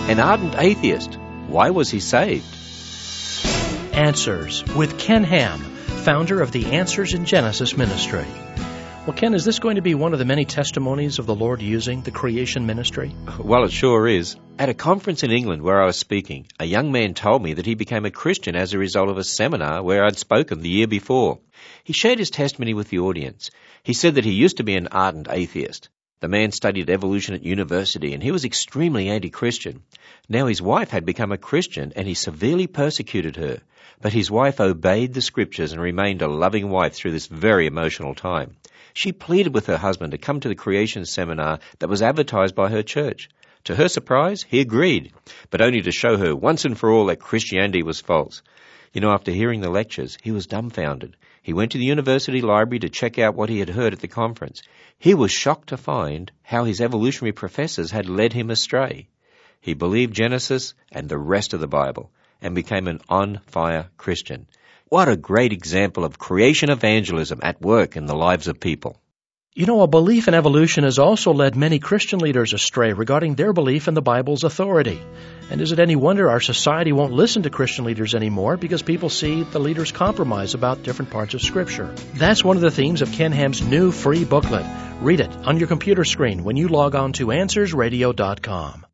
An ardent atheist. Why was he saved? Answers with Ken Ham, founder of the Answers in Genesis ministry. Well, Ken, is this going to be one of the many testimonies of the Lord using the creation ministry? Well, it sure is. At a conference in England where I was speaking, a young man told me that he became a Christian as a result of a seminar where I'd spoken the year before. He shared his testimony with the audience. He said that he used to be an ardent atheist. The man studied evolution at university and he was extremely anti-Christian. Now his wife had become a Christian and he severely persecuted her. But his wife obeyed the scriptures and remained a loving wife through this very emotional time. She pleaded with her husband to come to the creation seminar that was advertised by her church. To her surprise, he agreed, but only to show her once and for all that Christianity was false. You know, after hearing the lectures, he was dumbfounded. He went to the university library to check out what he had heard at the conference. He was shocked to find how his evolutionary professors had led him astray. He believed Genesis and the rest of the Bible and became an on-fire Christian. What a great example of creation evangelism at work in the lives of people. You know, a belief in evolution has also led many Christian leaders astray regarding their belief in the Bible's authority. And is it any wonder our society won't listen to Christian leaders anymore because people see the leaders compromise about different parts of Scripture? That's one of the themes of Ken Ham's new free booklet. Read it on your computer screen when you log on to AnswersRadio.com.